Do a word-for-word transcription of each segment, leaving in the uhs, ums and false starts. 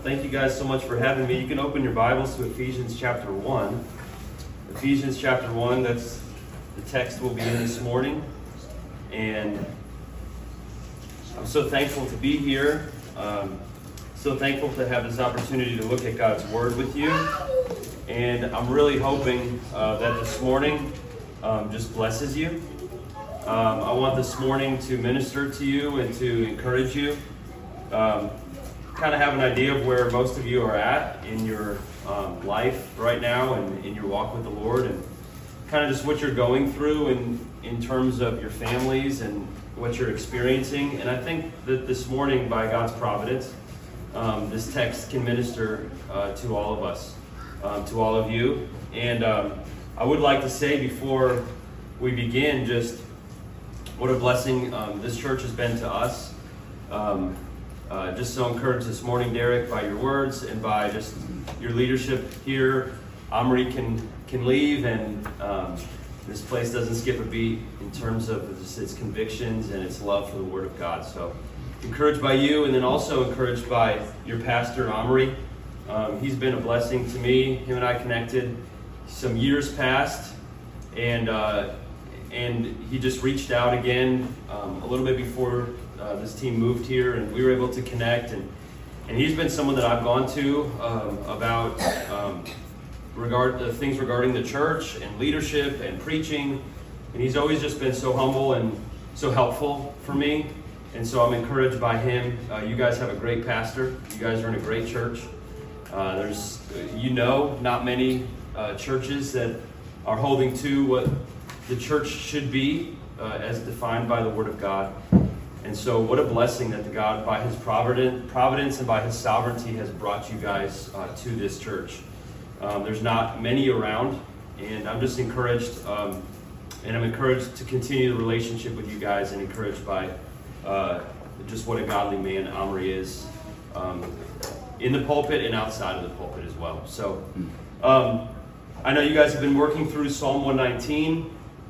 Thank you guys so much for having me. You can open your Bibles to Ephesians chapter one. Ephesians chapter one, that's the text we'll be in this morning. And I'm so thankful to be here. Um, so thankful to have this opportunity to look at God's Word with you. And I'm really hoping uh, that this morning um, just blesses you. Um, I want this morning to minister to you and to encourage you. Um, kind of have an idea of where most of you are at in your um, life right now and in your walk with the Lord, and kind of just what you're going through in, in terms of your families and what you're experiencing. And I think that this morning, by God's providence, um, this text can minister uh, to all of us, um, to all of you. And um, I would like to say before we begin just what a blessing um, this church has been to us. Um, Uh, just so encouraged this morning, Derek, by your words and by just your leadership here. Omri can can leave, and um, this place doesn't skip a beat in terms of just its convictions and its love for the Word of God. So encouraged by you, and then also encouraged by your pastor, Omri. Um, he's been a blessing to me. Him and I connected some years past, and uh, and he just reached out again um, a little bit before Uh, this team moved here, and we were able to connect, and and he's been someone that I've gone to um, about um, regard the things regarding the church and leadership and preaching, and he's always just been so humble and so helpful for me, and so I'm encouraged by him. Uh, you guys have a great pastor. You guys are in a great church. Uh, there's, you know, not many uh, churches that are holding to what the church should be uh, as defined by the Word of God. And so what a blessing that the God, by His providence and by His sovereignty, has brought you guys uh, to this church. Um, there's not many around, and I'm just encouraged, um, and I'm encouraged to continue the relationship with you guys, and encouraged by uh, just what a godly man Omri is um, in the pulpit and outside of the pulpit as well. So um, I know you guys have been working through Psalm one nineteen,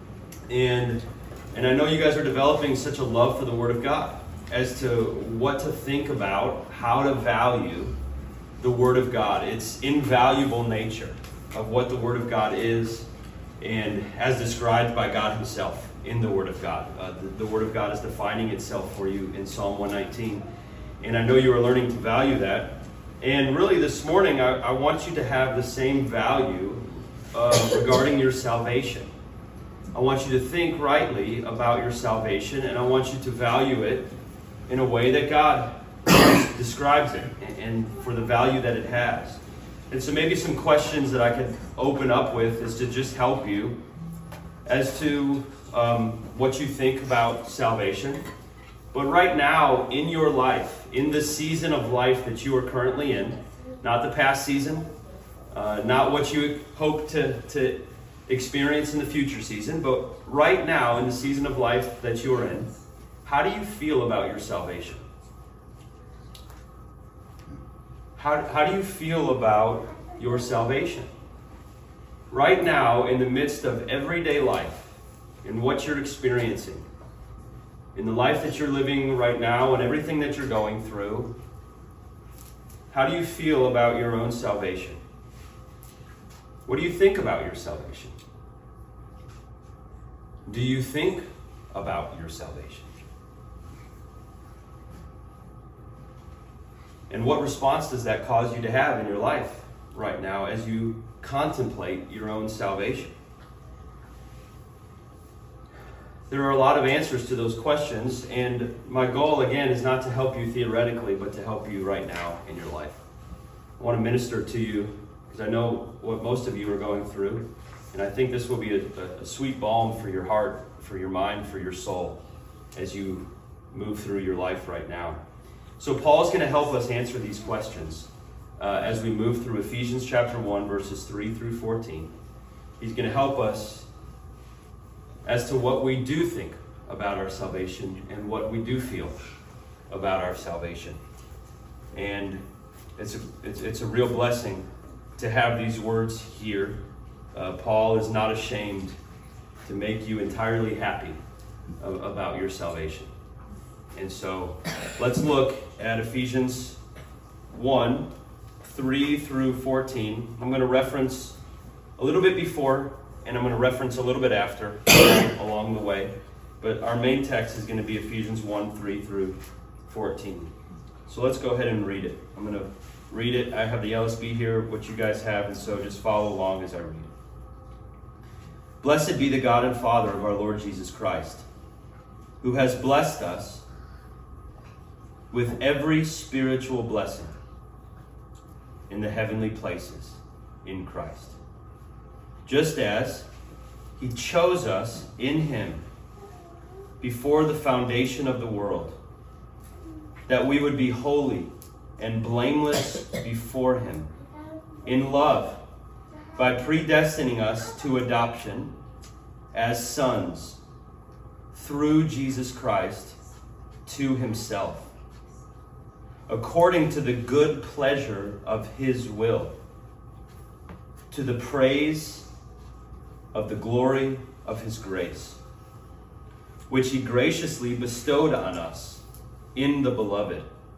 and And I know you guys are developing such a love for the Word of God as to what to think about, how to value the Word of God, its invaluable nature of what the Word of God is, and as described by God Himself in the Word of God. Uh, the, the Word of God is defining itself for you in Psalm one nineteen. And I know you are learning to value that. And really this morning, I, I want you to have the same value uh, regarding your salvation. I want you to think rightly about your salvation, and I want you to value it in a way that God describes it, and, and for the value that it has. And so maybe some questions that I could open up with is to just help you as to um, what you think about salvation. But right now, in your life, in the season of life that you are currently in, not the past season, uh, not what you hope to, to experience in the future season, but right now in the season of life that you are in, how do you feel about your salvation? How, how do you feel about your salvation? Right now, in the midst of everyday life, in what you're experiencing, in the life that you're living right now and everything that you're going through, how do you feel about your own salvation? What do you think about your salvation? Do you think about your salvation? And what response does that cause you to have in your life right now as you contemplate your own salvation? There are a lot of answers to those questions, and my goal, again, is not to help you theoretically, but to help you right now in your life. I want to minister to you because I know what most of you are going through, and I think this will be a, a sweet balm for your heart, for your mind, for your soul, as you move through your life right now. So Paul's going to help us answer these questions uh, as we move through Ephesians chapter one, verses three through fourteen. He's going to help us as to what we do think about our salvation and what we do feel about our salvation. And it's a, it's, it's a real blessing to have these words here. Uh, Paul is not ashamed to make you entirely happy uh, about your salvation. And so let's look at Ephesians one, three through fourteen. I'm going to reference a little bit before, and I'm going to reference a little bit after along the way. But our main text is going to be Ephesians one, three through fourteen. So let's go ahead and read it. I'm going to read it. I have the L S B here, what you guys have, and so just follow along as I read it. Blessed be the God and Father of our Lord Jesus Christ, who has blessed us with every spiritual blessing in the heavenly places in Christ, just as he chose us in him before the foundation of the world, that we would be holy and blameless before him in love, by predestining us to adoption as sons through Jesus Christ to himself, according to the good pleasure of his will, to the praise of the glory of his grace, which he graciously bestowed on us in the beloved.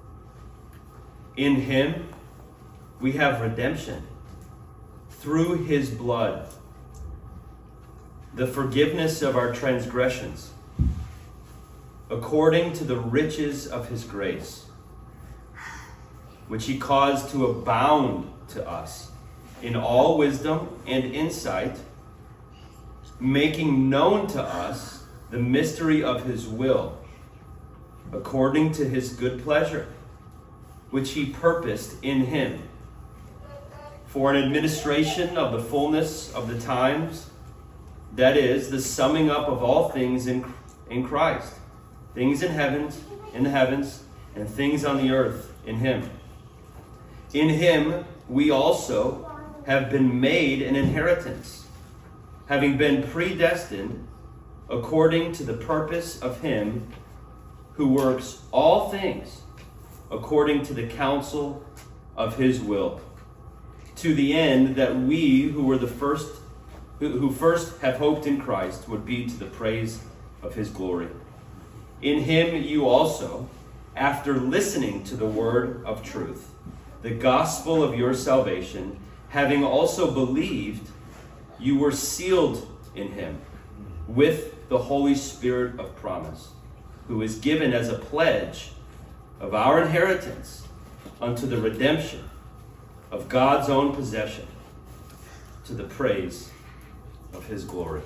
In him we have redemption through his blood, the forgiveness of our transgressions, according to the riches of his grace, which he caused to abound to us in all wisdom and insight, making known to us the mystery of his will, according to his good pleasure, which he purposed in him, for an administration of the fullness of the times, that is, the summing up of all things in, in Christ, things in heavens, in the heavens, and things on the earth in him. In him we also have been made an inheritance, having been predestined according to the purpose of him who works all things according to the counsel of his will, to the end that we who were the first, who, who first have hoped in Christ, would be to the praise of his glory. In him you also, after listening to the word of truth, the gospel of your salvation, having also believed, you were sealed in him with the Holy Spirit of promise, who is given as a pledge of our inheritance unto the redemption of God's own possession, to the praise of his glory.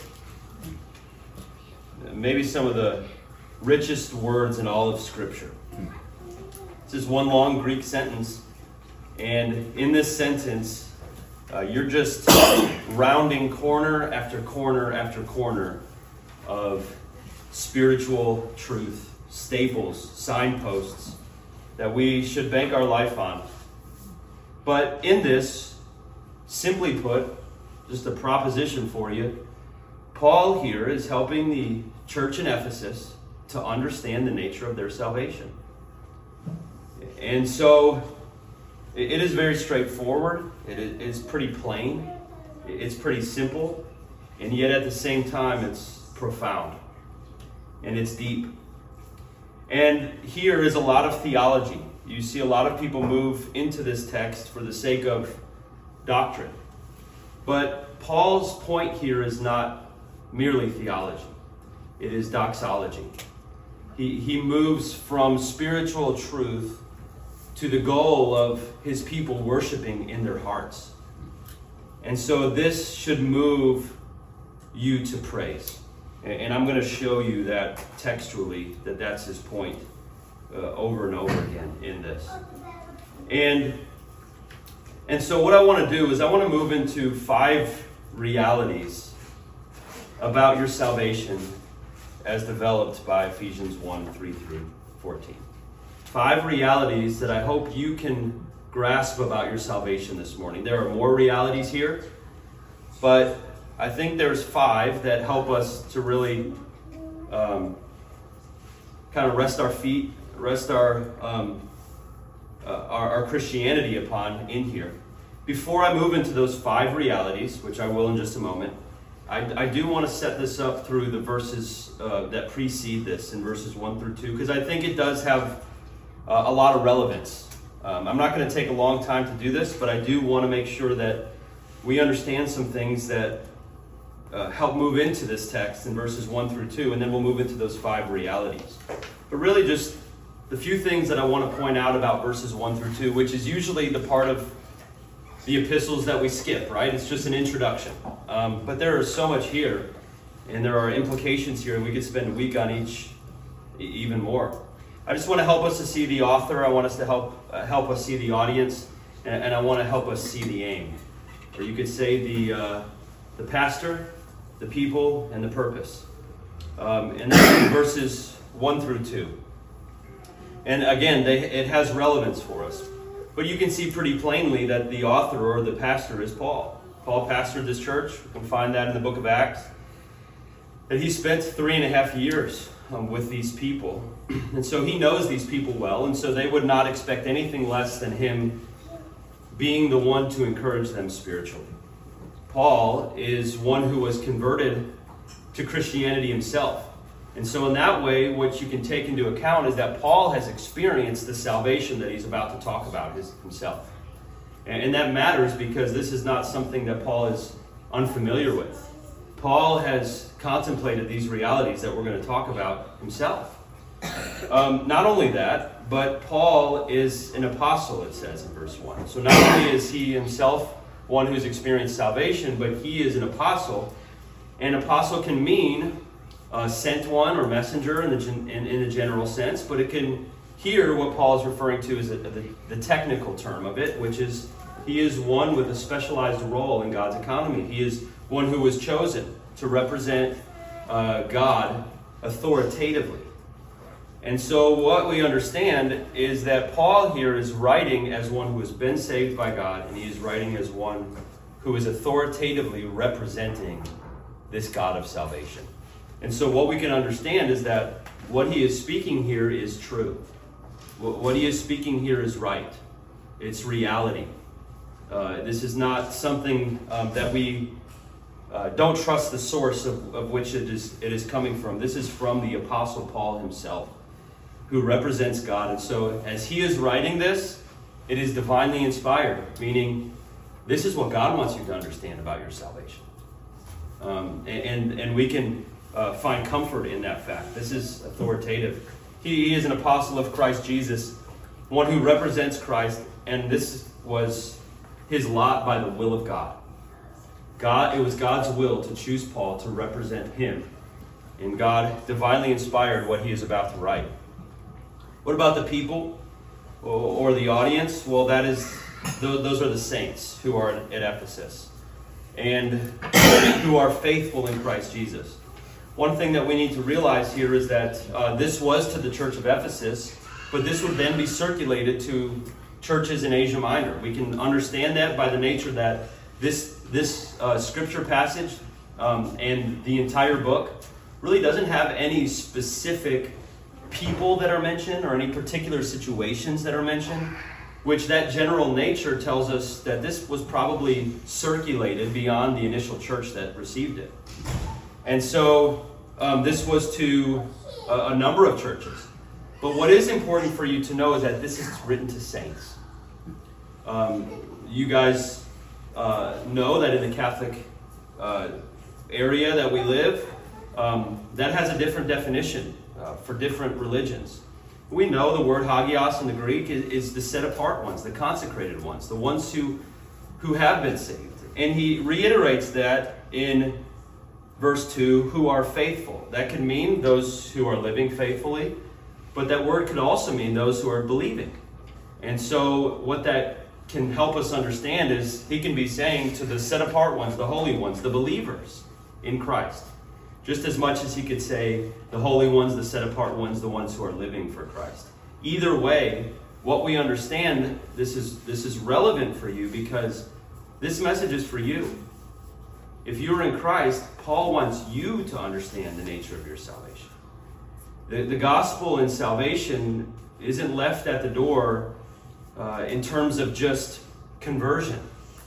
Maybe some of the richest words in all of Scripture. This is one long Greek sentence, and in this sentence, uh, you're just rounding corner after corner after corner of spiritual truth, staples, signposts that we should bank our life on. But in this, simply put, just a proposition for you, Paul here is helping the church in Ephesus to understand the nature of their salvation. And so it is very straightforward. It is pretty plain. It's pretty simple. And yet at the same time, it's profound. And it's deep. And here is a lot of theology. You see a lot of people move into this text for the sake of doctrine. But Paul's point here is not merely theology. It is doxology. He, he moves from spiritual truth to the goal of his people worshiping in their hearts. And so this should move you to praise. And I'm going to show you that textually, that that's his point uh, over and over again in this. And, and so what I want to do is I want to move into five realities about your salvation as developed by Ephesians one, three through fourteen. Five realities that I hope you can grasp about your salvation this morning. There are more realities here, but I think there's five that help us to really um, kind of rest our feet, rest our, um, uh, our our Christianity upon in here. Before I move into those five realities, which I will in just a moment, I, I do want to set this up through the verses uh, that precede this in verses one through two, because I think it does have uh, a lot of relevance uh, Um, I'm not going to take a long time to do this, but I do want to make sure that we understand some things that uh, help move into this text in verses one through two, and then we'll move into those five realities. But really just the few things that I want to point out about verses one through two, which is usually the part of the epistles that we skip, right? It's just an introduction. Um, but there is so much here, and there are implications here, and we could spend a week on each even more. I just want to help us to see the author. I want us to help uh, help us see the audience, and, and I want to help us see the aim. Or you could say the uh, the pastor, the people, and the purpose. Um, and that's in verses one through two. And again, they, it has relevance for us. But you can see pretty plainly that the author or the pastor is Paul. Paul pastored this church. We can find that in the book of Acts. That he spent three and a half years um, with these people. And so he knows these people well. And so they would not expect anything less than him being the one to encourage them spiritually. Paul is one who was converted to Christianity himself. And so in that way, what you can take into account is that Paul has experienced the salvation that he's about to talk about his, himself. And, and that matters because this is not something that Paul is unfamiliar with. Paul has contemplated these realities that we're going to talk about himself. Um, not only that, but Paul is an apostle, it says in verse one. So not only is he himself one who's experienced salvation, but he is an apostle. And apostle can mean uh, sent one or messenger in the, in, in the general sense, but it can, here what Paul is referring to is a, the, the technical term of it, which is he is one with a specialized role in God's economy. He is one who was chosen to represent uh, God authoritatively. And so what we understand is that Paul here is writing as one who has been saved by God, and he is writing as one who is authoritatively representing this God of salvation. And so what we can understand is that what he is speaking here is true. What he is speaking here is right. It's reality. Uh, this is not something um, that we uh, don't trust the source of, of which it is, it is coming from. This is from the Apostle Paul himself, who represents God. And so as he is writing this, it is divinely inspired, meaning this is what God wants you to understand about your salvation. Um, and, and we can uh, find comfort in that fact. This is authoritative. He, he is an apostle of Christ Jesus, one who represents Christ, and this was his lot by the will of God. God, it was God's will to choose Paul to represent him. And God divinely inspired what he is about to write. What about the people or the audience? Well, that is, those are the saints who are at Ephesus and who are faithful in Christ Jesus. One thing that we need to realize here is that uh, this was to the church of Ephesus, but this would then be circulated to churches in Asia Minor. We can understand that by the nature that this, this uh, scripture passage um, and the entire book really doesn't have any specific people that are mentioned or any particular situations that are mentioned, which that general nature tells us that this was probably circulated beyond the initial church that received it. And so um, this was to a, a number of churches. But what is important for you to know is that this is written to saints. Um, you guys uh, know that in the Catholic uh, area that we live, um, that has a different definition Uh, for different religions. We know the word hagios in the Greek is, is the set apart ones, the consecrated ones, the ones who, who have been saved. And he reiterates that in verse two, who are faithful. That can mean those who are living faithfully, but that word could also mean those who are believing. And so what that can help us understand is he can be saying to the set apart ones, the holy ones, the believers in Christ, just as much as he could say the holy ones, the set-apart ones, the ones who are living for Christ. Either way, what we understand, this is, this is relevant for you because this message is for you. If you're in Christ, Paul wants you to understand the nature of your salvation. The, the gospel and salvation isn't left at the door uh, in terms of just conversion.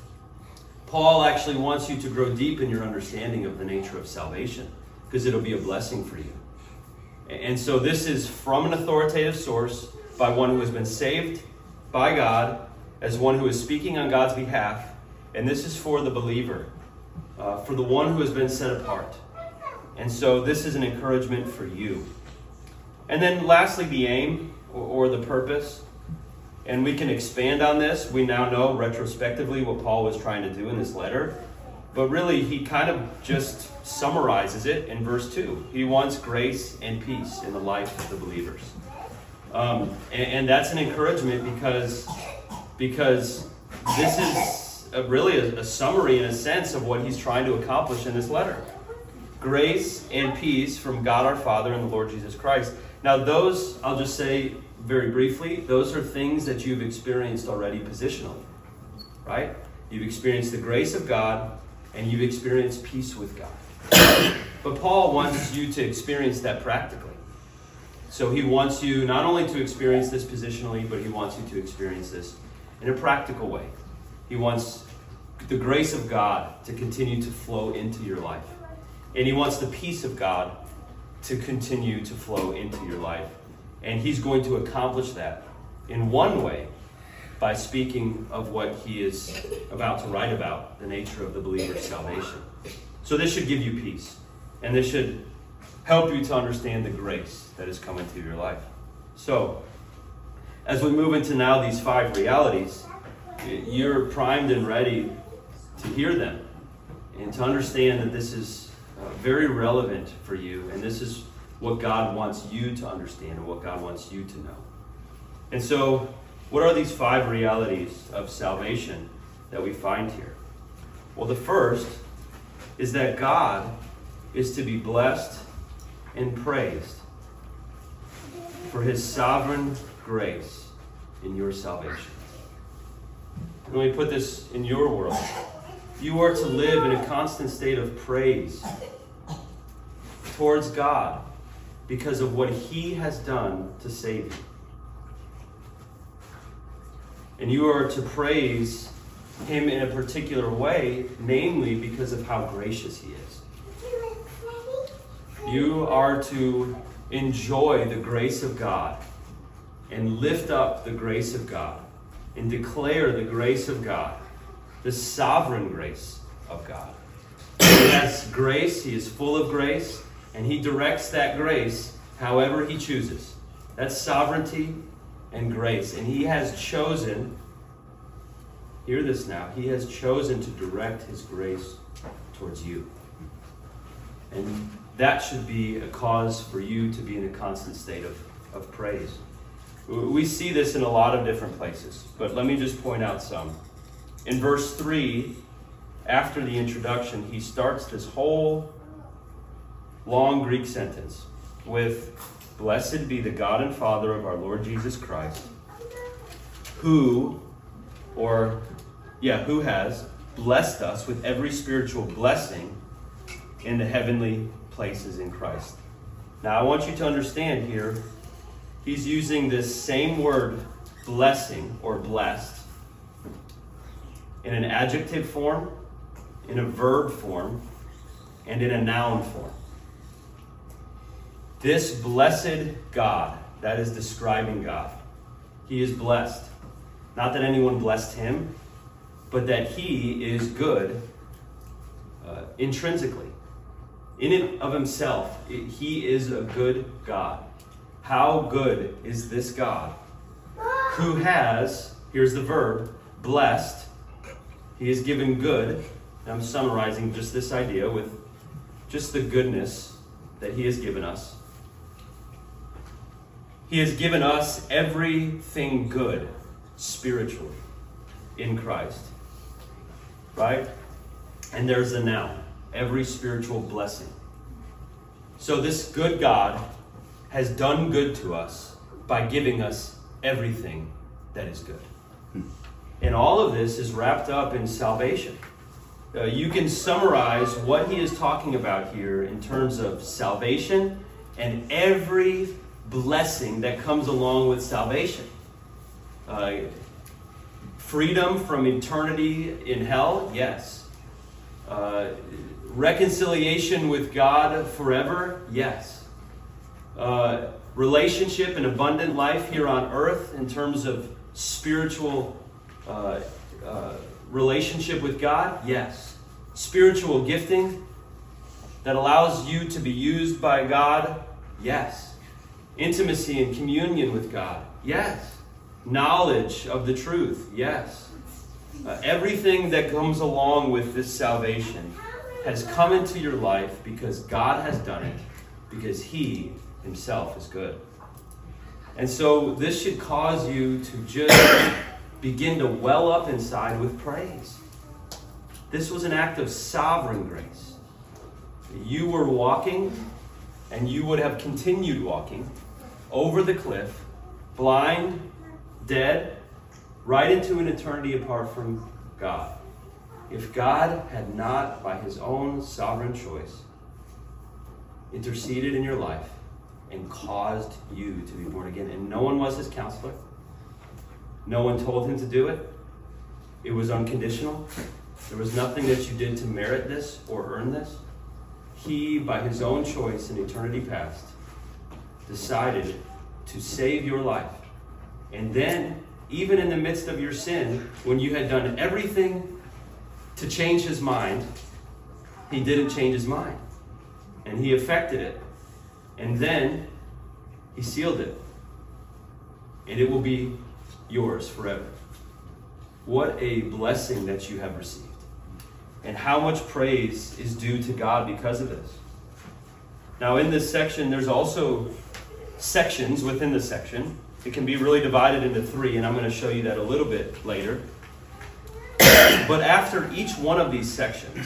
Paul actually wants you to grow deep in your understanding of the nature of salvation, because it'll be a blessing for you. And so this is from an authoritative source by one who has been saved by God as one who is speaking on God's behalf, and this is for the believer, uh, for the one who has been set apart. And so this is an encouragement for you. And then lastly, the aim or, or the purpose. And we can expand on this. We now know retrospectively what Paul was trying to do in this letter. But really, he kind of just summarizes it in verse two. He wants grace and peace in the life of the believers. Um, and, and that's an encouragement because, because this is a, really a, a summary, in a sense, of what he's trying to accomplish in this letter. Grace and peace from God our Father and the Lord Jesus Christ. Now those, I'll just say very briefly, those are things that you've experienced already positionally, right? You've experienced the grace of God and you've experienced peace with God. But Paul wants you to experience that practically. So he wants you not only to experience this positionally, but he wants you to experience this in a practical way. He wants the grace of God to continue to flow into your life. And he wants the peace of God to continue to flow into your life. And he's going to accomplish that in one way by speaking of what he is about to write about, the nature of the believer's salvation. So this should give you peace. And this should help you to understand the grace that has come into your life. So, as we move into now these five realities, you're primed and ready to hear them and to understand that this is uh, very relevant for you, and this is what God wants you to understand and what God wants you to know. And so, what are these five realities of salvation that we find here? Well, the first is that God is to be blessed and praised for his sovereign grace in your salvation. Let me put this in your world. You are to live in a constant state of praise towards God because of what he has done to save you. And you are to praise him in a particular way, namely because of how gracious he is. You are to enjoy the grace of God and lift up the grace of God and declare the grace of God, the sovereign grace of God. He has grace, he is full of grace, and he directs that grace however he chooses. That's sovereignty and grace. And he has chosen, hear this now, he has chosen to direct his grace towards you. And that should be a cause for you to be in a constant state of, of praise. We see this in a lot of different places, but let me just point out some. In verse three, after the introduction, he starts this whole long Greek sentence with, "Blessed be the God and Father of our Lord Jesus Christ, who, or, yeah, who has blessed us with every spiritual blessing in the heavenly places in Christ." Now, I want you to understand here, he's using this same word, blessing or blessed, in an adjective form, in a verb form, and in a noun form. This blessed God, that is describing God. He is blessed. Not that anyone blessed him, but that he is good uh, intrinsically. In and of himself, it, he is a good God. How good is this God who has, here's the verb, blessed. He is given good. I'm summarizing just this idea with just the goodness that he has given us. He has given us everything good spiritually in Christ. Right? And there's a noun. Every spiritual blessing. So this good God has done good to us by giving us everything that is good. And all of this is wrapped up in salvation. Uh, you can summarize what he is talking about here in terms of salvation and every blessing that comes along with salvation. Uh, freedom from eternity in hell, yes. Uh, reconciliation with God forever, yes. Uh, relationship and abundant life here on earth in terms of spiritual uh, uh, relationship with God? Yes. Spiritual gifting that allows you to be used by God? Yes. Intimacy and communion with God? Yes. Knowledge of the truth? Yes. Uh, everything that comes along with this salvation has come into your life because God has done it, because He Himself is good. And so this should cause you to just begin to well up inside with praise. This was an act of sovereign grace. You were walking, and you would have continued walking over the cliff, blind, dead, right into an eternity apart from God. If God had not, by His own sovereign choice, interceded in your life and caused you to be born again, and no one was His counselor, no one told Him to do it, it was unconditional, there was nothing that you did to merit this or earn this, He, by His own choice in eternity past, decided to save your life. And then, even in the midst of your sin, when you had done everything to change His mind, He didn't change His mind. And He effected it. And then He sealed it. And it will be yours forever. What a blessing that you have received. And how much praise is due to God because of this. Now in this section, there's also sections within the section. It can be really divided into three, and I'm going to show you that a little bit later. But after each one of these sections,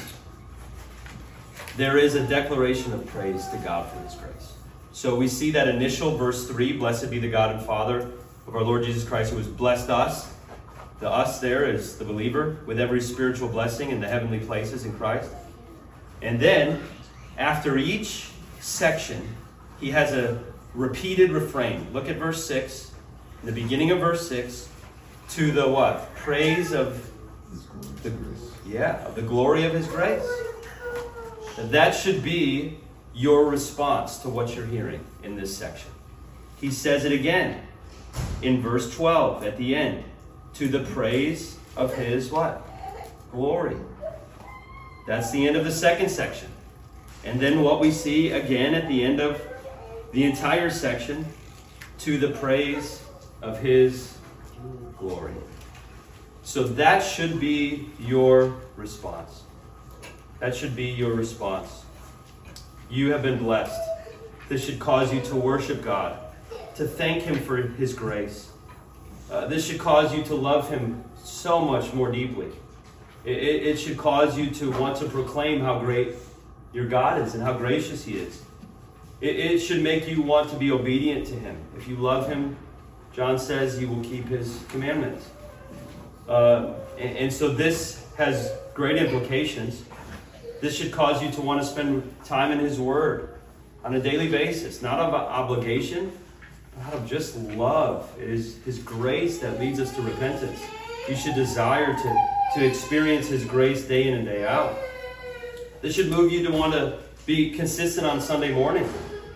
there is a declaration of praise to God for His grace. So we see that initial verse three, blessed be the God and Father of our Lord Jesus Christ, who has blessed us. The us there is the believer with every spiritual blessing in the heavenly places in Christ. And then, after each section, he has a repeated refrain. Look at verse six. In the beginning of verse six, to the what? Praise of the, yeah, of the glory of His grace. That should be your response to what you're hearing in this section. He says it again in verse twelve at the end. To the praise of His what? Glory. That's the end of the second section. And then what we see again at the end of the entire section, to the praise of His glory. So that should be your response. That should be your response. You have been blessed. This should cause you to worship God, to thank Him for His grace. Uh, this should cause you to love Him so much more deeply. It, it, it should cause you to want to proclaim how great your God is and how gracious He is. It, it should make you want to be obedient to Him. If you love Him, John says you will keep His commandments. Uh, and, and so this has great implications. This should cause you to want to spend time in His Word on a daily basis, not of obligation, out of just love. It is His grace that leads us to repentance. You should desire to, to experience His grace day in and day out. This should move you to want to be consistent on Sunday morning.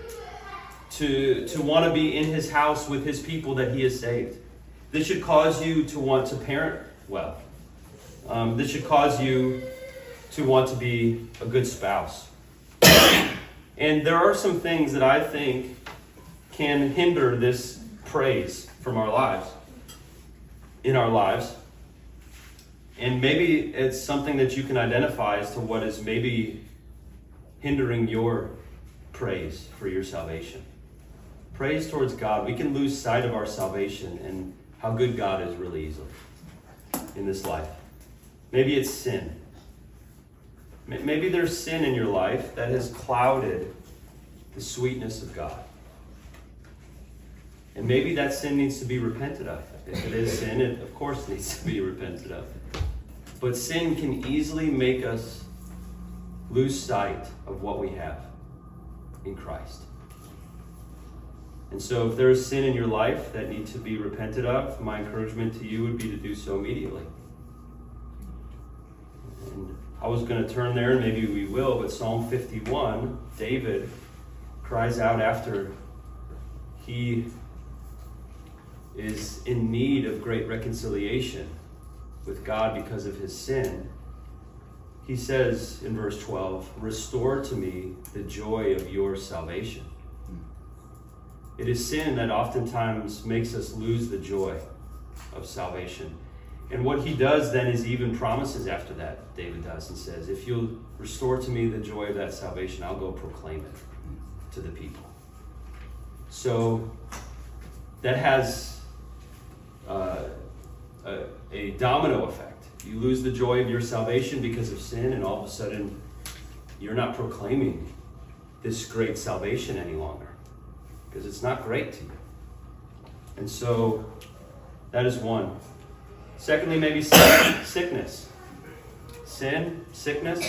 To, to want to be in His house with His people that He has saved. This should cause you to want to parent well. Um, this should cause you to want to be a good spouse. And there are some things that I think can hinder this praise from our lives, in our lives. And maybe it's something that you can identify as to what is maybe hindering your praise for your salvation. Praise towards God. We can lose sight of our salvation and how good God is really easily in this life. Maybe it's sin. Maybe there's sin in your life that has clouded the sweetness of God. And maybe that sin needs to be repented of. If it is sin, it of course needs to be repented of. But sin can easily make us lose sight of what we have in Christ. And so if there is sin in your life that needs to be repented of, my encouragement to you would be to do so immediately. And I was going to turn there, and maybe we will, but Psalm fifty-one, David cries out after he is in need of great reconciliation with God because of his sin, he says in verse twelve, "Restore to me the joy of your salvation." It is sin that oftentimes makes us lose the joy of salvation. And what he does then is he even promises after that, David does, and says, if you'll restore to me the joy of that salvation, I'll go proclaim it to the people. So that has uh, a, a domino effect. You lose the joy of your salvation because of sin, and all of a sudden you're not proclaiming this great salvation any longer because it's not great to you. And so that is one. Secondly, maybe sickness. Sin, sickness.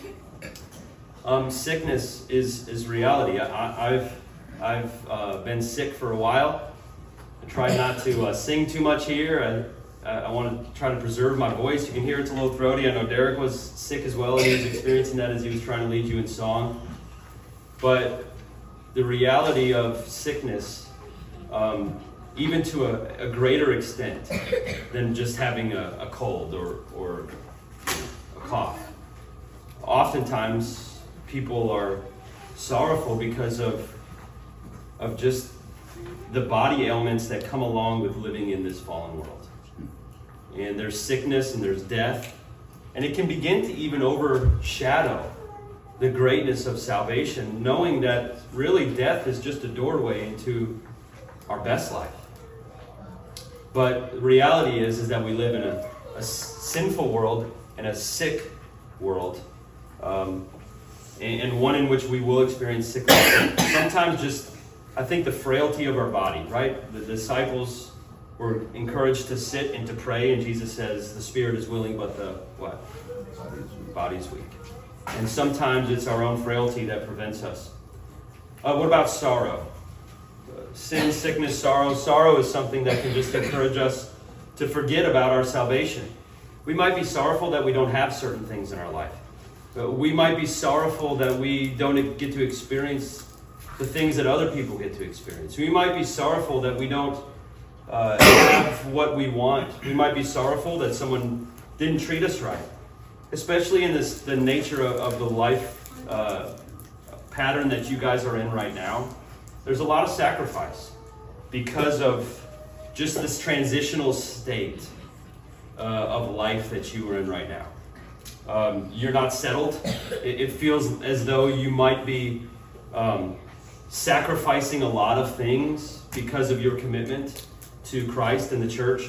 Um, sickness is, is reality. I, I've I've uh, been sick for a while. I try not to uh, sing too much here. I, I want to try to preserve my voice. You can hear it's a little throaty. I know Derek was sick as well, and he was experiencing that as he was trying to lead you in song. But the reality of sickness, um, even to a, a greater extent than just having a, a cold or, or a cough. Oftentimes, people are sorrowful because of, of just the body ailments that come along with living in this fallen world. And there's sickness and there's death, and it can begin to even overshadow the greatness of salvation, knowing that really death is just a doorway into our best life. But the reality is, is that we live in a, a sinful world and a sick world, um, and, and one in which we will experience sickness. Sometimes just, I think, the frailty of our body, right? The disciples were encouraged to sit and to pray, and Jesus says, the spirit is willing, but the, what? Body's weak. And sometimes it's our own frailty that prevents us. Uh, what about sorrow? Sin, sickness, sorrow. Sorrow is something that can just encourage us to forget about our salvation. We might be sorrowful that we don't have certain things in our life. We might be sorrowful that we don't get to experience the things that other people get to experience. We might be sorrowful that we don't uh, have what we want. We might be sorrowful that someone didn't treat us right. Especially in this the nature of, of the life uh, pattern that you guys are in right now. There's a lot of sacrifice because of just this transitional state uh, of life that you are in right now. Um, you're not settled. It, it feels as though you might be um, sacrificing a lot of things because of your commitment to Christ and the church.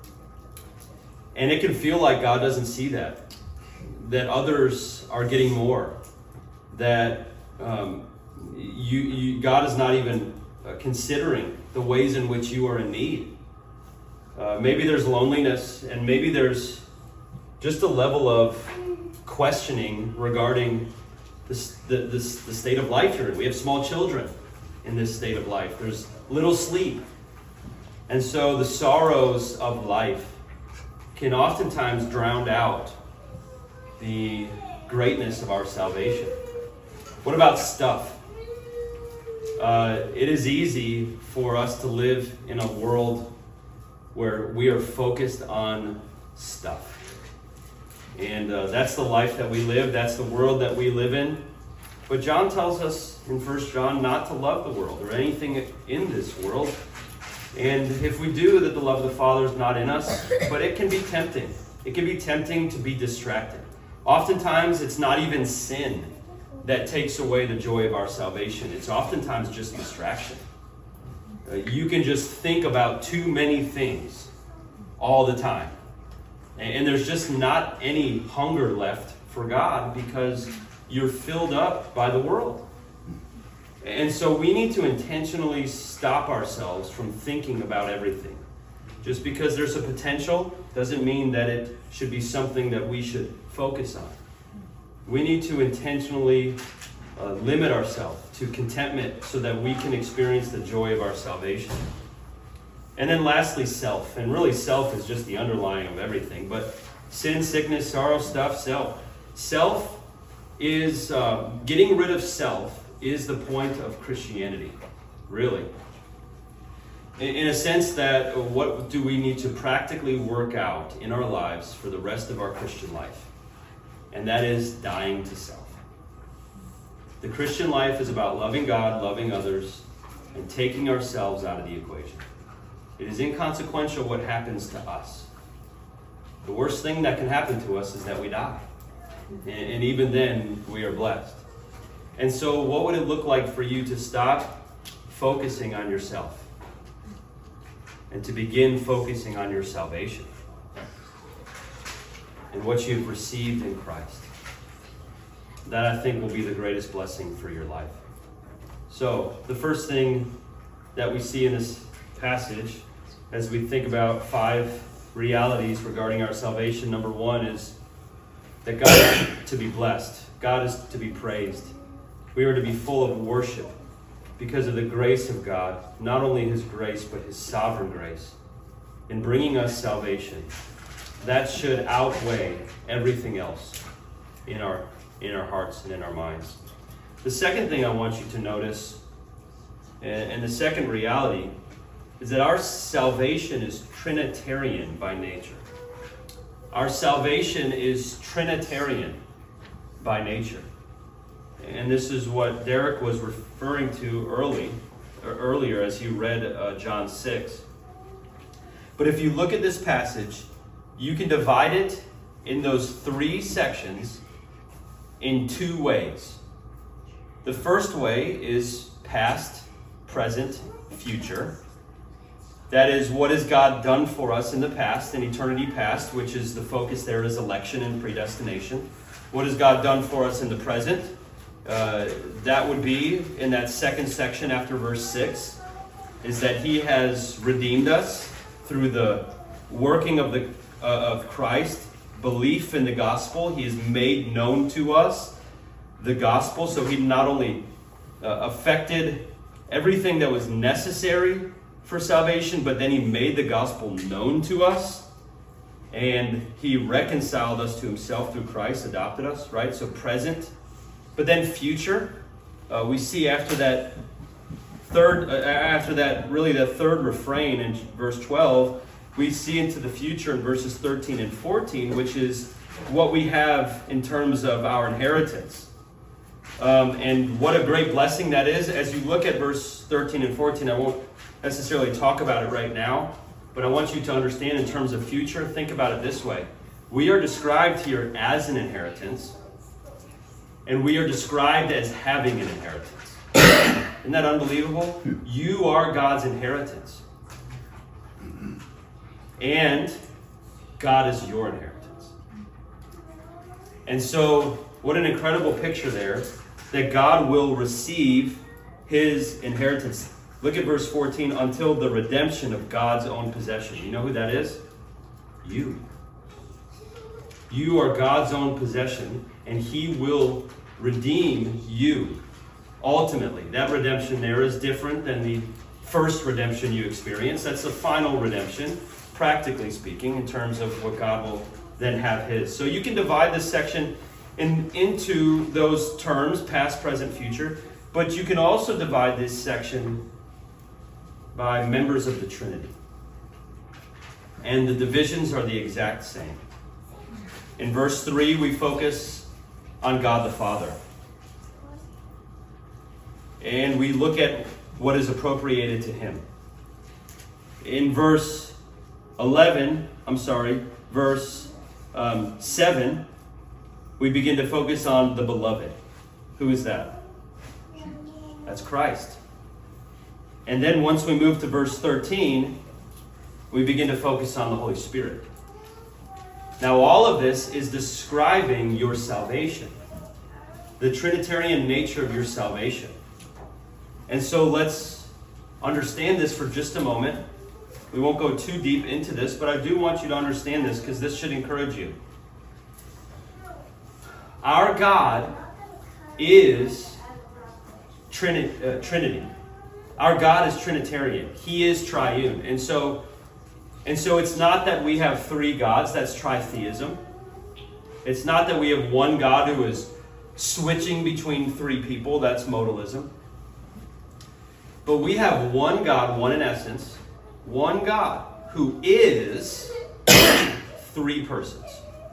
And it can feel like God doesn't see that, that others are getting more, that um, You, you, God is not even uh, considering the ways in which you are in need. Uh, maybe there's loneliness, and maybe there's just a level of questioning regarding this, the, this, the state of life you're in. We have small children in this state of life. There's little sleep. And so the sorrows of life can oftentimes drown out the greatness of our salvation. What about stuff? Uh, it is easy for us to live in a world where we are focused on stuff. And uh, that's the life that we live. That's the world that we live in. But John tells us in First John not to love the world or anything in this world. And if we do, that the love of the Father is not in us. But it can be tempting. It can be tempting to be distracted. Oftentimes, it's not even sin that takes away the joy of our salvation. It's oftentimes just distraction. Uh, you can just think about too many things all the time. And, and there's just not any hunger left for God because you're filled up by the world. And so we need to intentionally stop ourselves from thinking about everything. Just because there's a potential doesn't mean that it should be something that we should focus on. We need to intentionally uh, limit ourselves to contentment so that we can experience the joy of our salvation. And then lastly, self. And really self is just the underlying of everything. But sin, sickness, sorrow, stuff, self. Self is, uh, getting rid of self is the point of Christianity, really. in a sense that what do we need to practically work out in our lives for the rest of our Christian life? And that is dying to self. The Christian life is about loving God, loving others, and taking ourselves out of the equation. It is inconsequential what happens to us. The worst thing that can happen to us is that we die. And, and even then, we are blessed. And so what would it look like for you to stop focusing on yourself and to begin focusing on your salvation and what you've received in Christ? That, I think, will be the greatest blessing for your life. So, the first thing that we see in this passage as we think about five realities regarding our salvation, number one is that God is to be blessed. God is to be praised. We are to be full of worship because of the grace of God, not only His grace, but His sovereign grace in bringing us salvation. That should outweigh everything else in our, in our hearts and in our minds. The second thing I want you to notice, and, and the second reality, is that our salvation is Trinitarian by nature. Our salvation is Trinitarian by nature. And this is what Derek was referring to early, or earlier as you read uh, John six. But if you look at this passage, you can divide it in those three sections in two ways. The first way is past, present, future. That is, what has God done for us in the past, in eternity past, which is the focus there is election and predestination. What has God done for us in the present? Uh, that would be in that second section after verse six, is that He has redeemed us through the working of the uh, of Christ, belief in the gospel. He has made known to us the gospel, so He not only uh, affected everything that was necessary for salvation, but then He made the gospel known to us, and He reconciled us to Himself through Christ, adopted us, right? So present. But then future, uh, we see after that third, uh, after that, really the third refrain in verse twelve, we see into the future in verses thirteen and fourteen, which is what we have in terms of our inheritance. Um, and what a great blessing that is. As you look at verse thirteen and fourteen, I won't necessarily talk about it right now, but I want you to understand in terms of future, think about it this way. We are described here as an inheritance, and we are described as having an inheritance. Isn't that unbelievable? You are God's inheritance. And God is your inheritance. And so, what an incredible picture there, that God will receive His inheritance. Look at verse fourteen, until the redemption of God's own possession. You know who that is? You. You are God's own possession, and He will redeem you. Ultimately, that redemption there is different than the first redemption you experienced. That's the final redemption, practically speaking, in terms of what God will then have His. So you can divide this section in, into those terms, past, present, future, but you can also divide this section by members of the Trinity. And the divisions are the exact same. In verse three, we focus on God the Father. And we look at what is appropriated to Him. In verse eleven, I'm sorry, verse um, seven, we begin to focus on the beloved. Who is that? That's Christ. And then once we move to verse thirteen, we begin to focus on the Holy Spirit. Now all of this is describing your salvation, the Trinitarian nature of your salvation. And so let's understand this for just a moment. We won't go too deep into this, but I do want you to understand this because this should encourage you. Our God is Trini- uh, Trinity. Our God is Trinitarian. He is triune. And so, and so it's not that we have three gods. That's tritheism. It's not that we have one God who is switching between three people. That's modalism. But we have one God, one in essence, One God who is three persons.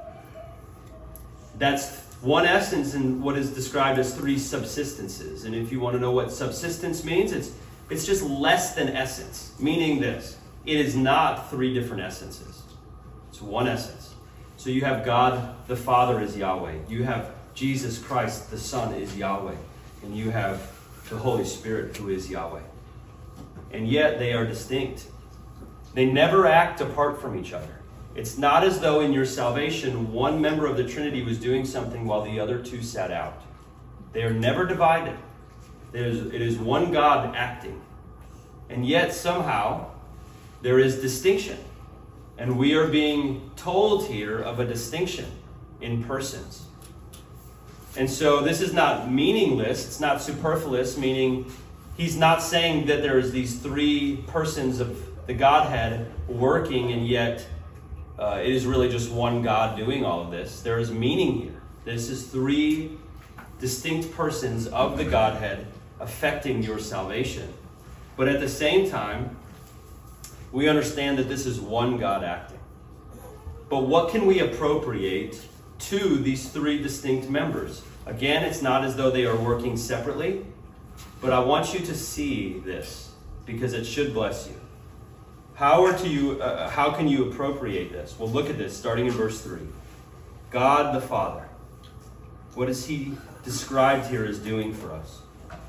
That's one essence in what is described as three subsistences. And if you want to know what subsistence means, it's it's just less than essence, meaning this. It is not three different essences. It's one essence. So you have God the Father is Yahweh. You have Jesus Christ the Son is Yahweh. And you have the Holy Spirit who is Yahweh. And yet they are distinct. They never act apart from each other. It's not as though in your salvation one member of the Trinity was doing something while the other two sat out. They are never divided. There's, it is one God acting. And yet somehow there is distinction. And we are being told here of a distinction in persons. And so this is not meaningless. It's not superfluous, meaning he's not saying that there's these three persons of the Godhead working and yet uh, it is really just one God doing all of this. There is meaning here. This is three distinct persons of the Godhead affecting your salvation. But at the same time, we understand that this is one God acting. But what can we appropriate to these three distinct members? Again, it's not as though they are working separately, but I want you to see this because it should bless you. How are to you? Uh, how can you appropriate this? Well, look at this, starting in verse three. God the Father. What is he described here as doing for us?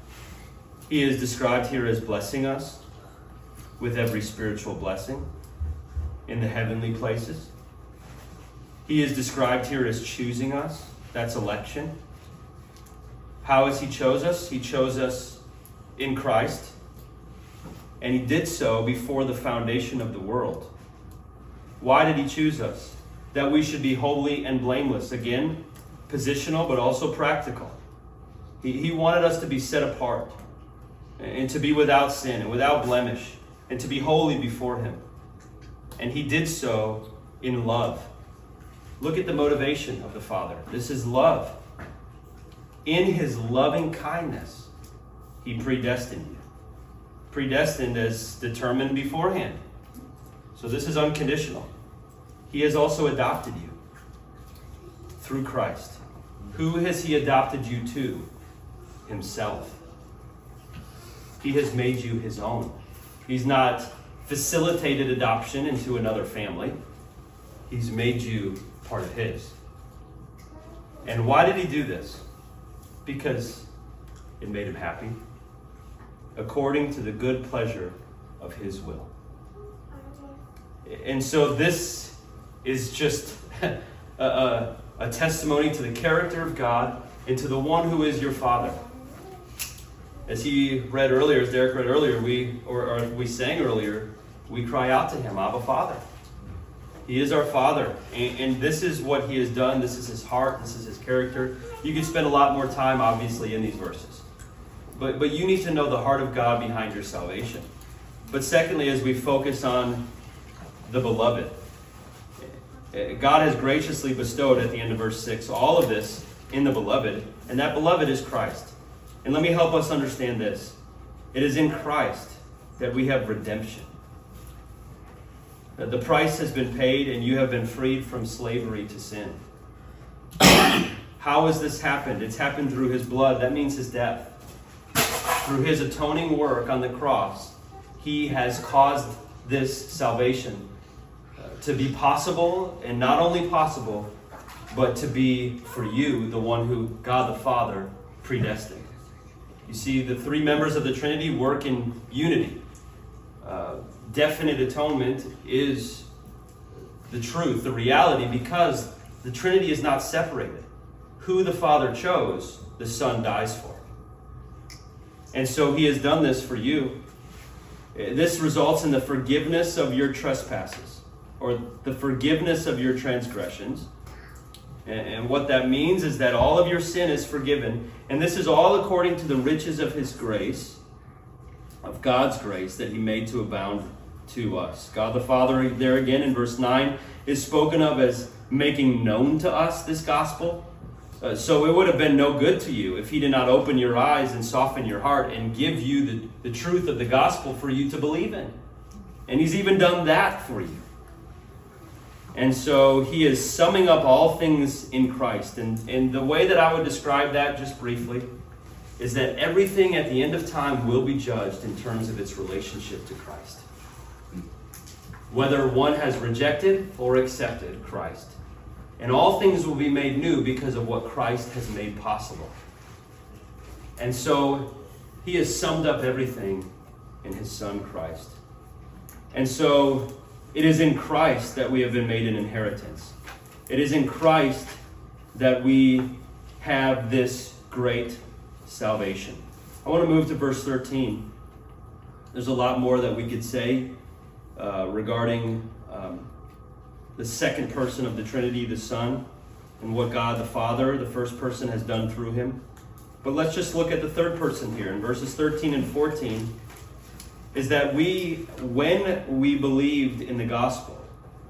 He is described here as blessing us with every spiritual blessing in the heavenly places. He is described here as choosing us. That's election. How has he chose us? He chose us in Christ. And he did so before the foundation of the world. Why did he choose us? That we should be holy and blameless. Again, positional, but also practical. He, he wanted us to be set apart and to be without sin and without blemish and to be holy before him. And he did so in love. Look at the motivation of the Father. This is love. In his loving kindness, he predestined you. Predestined as determined beforehand. So this is unconditional. He has also adopted you through Christ. Who has he adopted you to? Himself. He has made you his own. He's not facilitated adoption into another family. He's made you part of his. And why did he do this? Because it made him happy. According to the good pleasure of his will. And so this is just a, a, a testimony to the character of God and to the one who is your Father. As he read earlier, as Derek read earlier, we or, or we sang earlier, we cry out to him, Abba, Father. He is our Father, and, and this is what he has done. This is his heart. This is his character. You could spend a lot more time, obviously, in these verses. But, but you need to know the heart of God behind your salvation. But secondly, as we focus on the beloved, God has graciously bestowed at the end of verse six all of this in the beloved, and that beloved is Christ. And let me help us understand this. It is in Christ that we have redemption. The price has been paid and you have been freed from slavery to sin. How has this happened? It's happened through his blood. That means his death. Through his atoning work on the cross, he has caused this salvation to be possible, and not only possible, but to be for you, the one who God the Father predestined. You see, the three members of the Trinity work in unity. Uh, definite atonement is the truth, the reality, because the Trinity is not separated. Who the Father chose, the Son dies for. And so he has done this for you. This results in the forgiveness of your trespasses, or the forgiveness of your transgressions. And what that means is that all of your sin is forgiven. And this is all according to the riches of his grace, of God's grace that he made to abound to us. God the Father, there again in verse nine, is spoken of as making known to us this gospel. Uh, so it would have been no good to you if he did not open your eyes and soften your heart and give you the, the truth of the gospel for you to believe in. And he's even done that for you. And so he is summing up all things in Christ. And, and the way that I would describe that, just briefly, is that everything at the end of time will be judged in terms of its relationship to Christ. Whether one has rejected or accepted Christ. And all things will be made new because of what Christ has made possible. And so he has summed up everything in his Son Christ. And so it is in Christ that we have been made an inheritance. It is in Christ that we have this great salvation. I want to move to verse thirteen. There's a lot more that we could say uh, regarding um, the second person of the Trinity, the Son, and what God the Father, the first person, has done through him. But let's just look at the third person here in verses thirteen and fourteen. Is that we, when we believed in the gospel,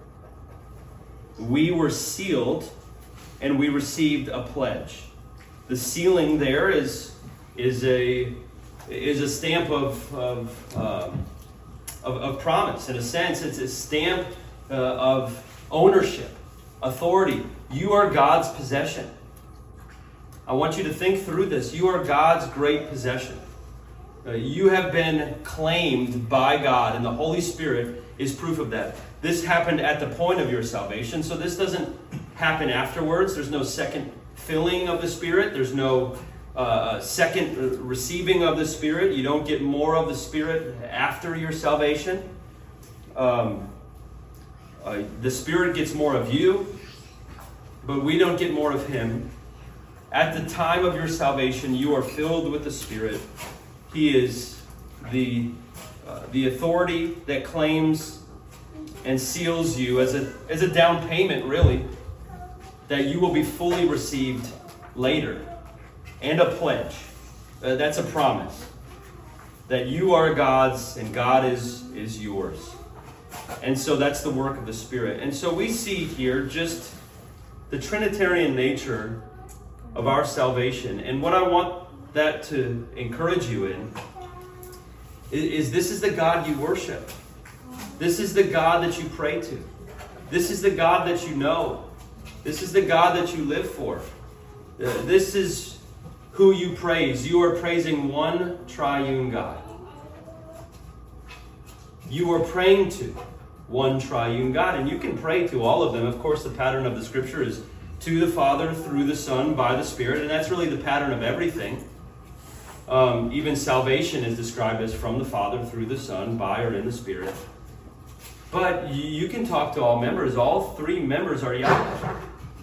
we were sealed and we received a pledge. The sealing there is is a is a stamp of of, um, of of promise. In a sense, it's a stamp uh, of ownership, authority. You are God's possession. I want you to think through this. You are God's great possession. Uh, you have been claimed by God, and the Holy Spirit is proof of that. This happened at the point of your salvation, so this doesn't happen afterwards. There's no second filling of the Spirit. There's no uh, second receiving of the Spirit. You don't get more of the Spirit after your salvation. Um, uh, the Spirit gets more of you, but we don't get more of Him. At the time of your salvation, you are filled with the Spirit. He is the uh, the authority that claims and seals you as a as a down payment, really, that you will be fully received later, and a pledge. Uh, that's a promise that you are God's and God is is yours. And so that's the work of the Spirit. And so we see here just the Trinitarian nature of our salvation. And what I want that to encourage you in is, is this is the God you worship. This is the God that you pray to. This is the God that you know. This is the God that you live for. Uh, this is who you praise. You are praising one triune God. You are praying to one triune God, and you can pray to all of them. Of course, the pattern of the Scripture is to the Father, through the Son, by the Spirit, and that's really the pattern of everything. Um, even salvation is described as from the Father, through the Son, by or in the Spirit. But you can talk to all members. All three members are Yahweh.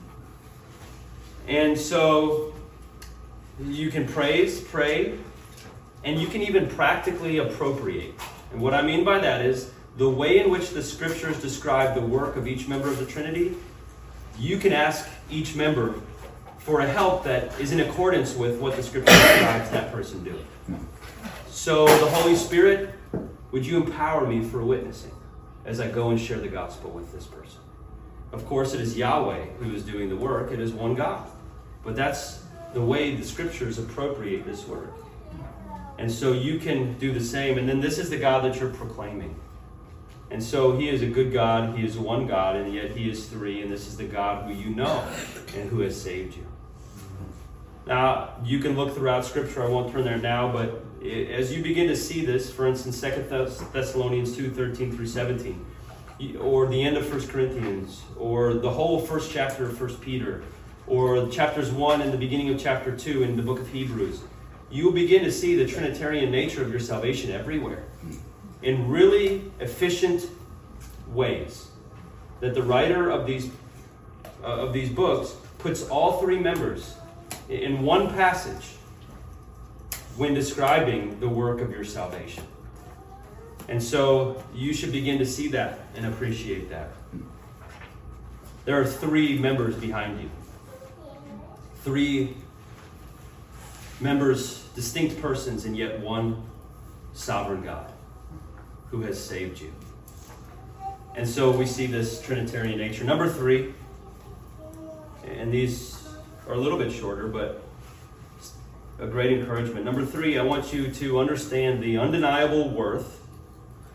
And so you can praise, pray, and you can even practically appropriate. And what I mean by that is the way in which the Scriptures describe the work of each member of the Trinity, you can ask each member for a help that is in accordance with what the Scripture describes that person doing. So the Holy Spirit, would you empower me for witnessing as I go and share the gospel with this person? Of course, it is Yahweh who is doing the work. It is one God. But that's the way the Scriptures appropriate this work. And so you can do the same. And then this is the God that you're proclaiming. And so He is a good God. He is one God, and yet He is three. And this is the God who you know and who has saved you. Now, you can look throughout Scripture. I won't turn there now, but as you begin to see this, for instance, Second Thessalonians two, thirteen through seventeen, or the end of First Corinthians, or the whole first chapter of First Peter, or chapters one and the beginning of chapter two in the book of Hebrews, you will begin to see the Trinitarian nature of your salvation everywhere, in really efficient ways, that the writer of these uh, of these books puts all three members in one passage when describing the work of your salvation. And so you should begin to see that and appreciate that. There are three members behind you. Three members, distinct persons, and yet one sovereign God who has saved you. And so we see this Trinitarian nature. Number three, and these are a little bit shorter, but a great encouragement. Number three, I want you to understand the undeniable worth,